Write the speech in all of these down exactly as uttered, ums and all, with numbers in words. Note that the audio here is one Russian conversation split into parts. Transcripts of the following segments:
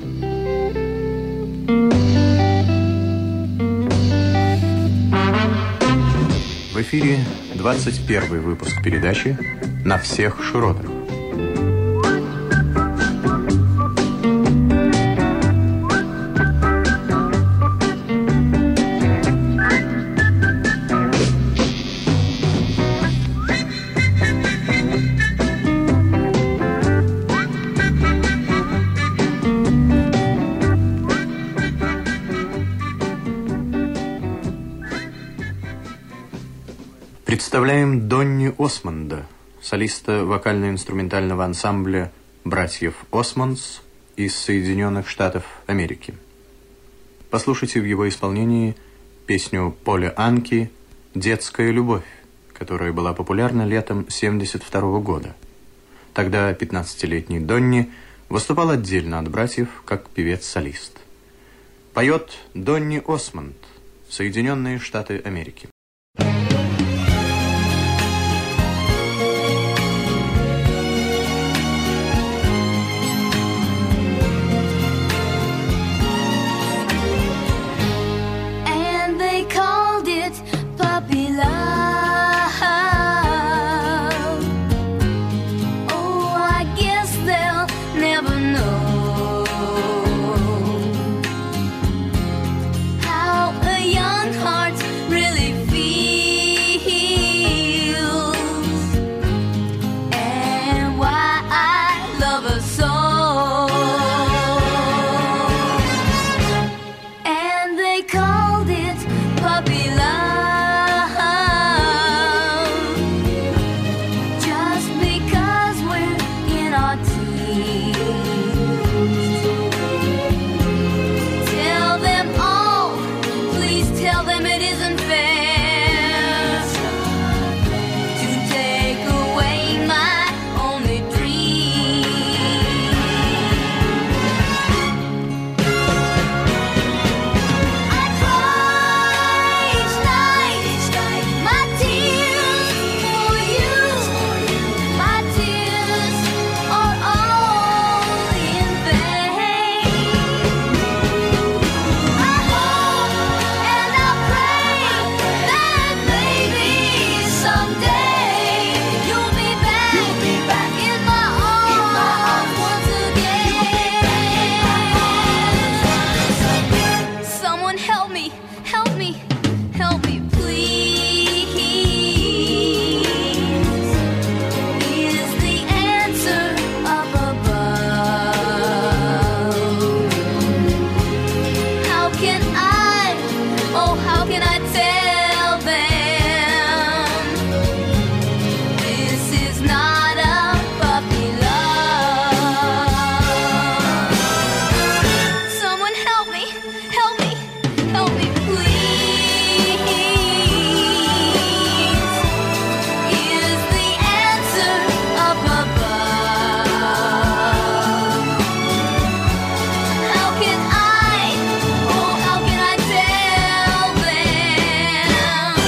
В эфире двадцать первый выпуск передачи «На всех широтах». Представляем Донни Осмонда, солиста вокально-инструментального ансамбля братьев Осмондс из Соединенных Штатов Америки. Послушайте в его исполнении песню Поля Анки «Детская любовь», которая была популярна летом семьдесят второго года. Тогда пятнадцатилетний Донни выступал отдельно от братьев как певец-солист. Поет Донни Осмонд, Соединенные Штаты Америки.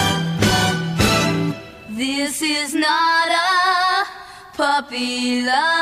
This is not a puppy love.